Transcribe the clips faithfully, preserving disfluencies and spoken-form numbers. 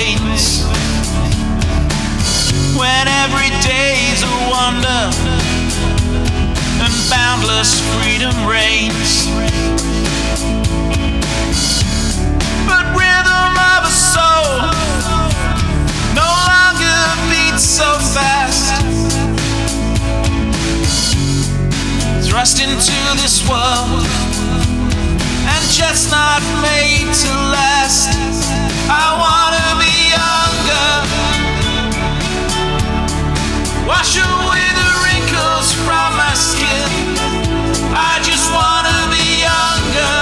veins. When every day's a wonder and boundless freedom reigns. But rhythm of a soul no longer beats so fast. Thrust into this world and just not made to last. I wanna be younger, wash away the wrinkles from my skin. I just wanna be younger,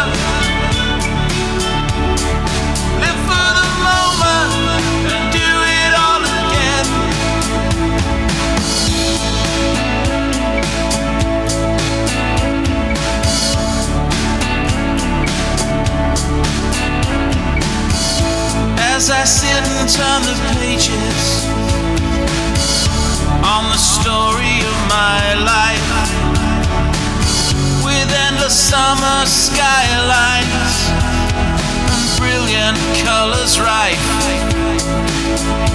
live for the moment and do it all again. As I sit and turn the pages on the story of my life, with endless summer skylines and brilliant colors rife,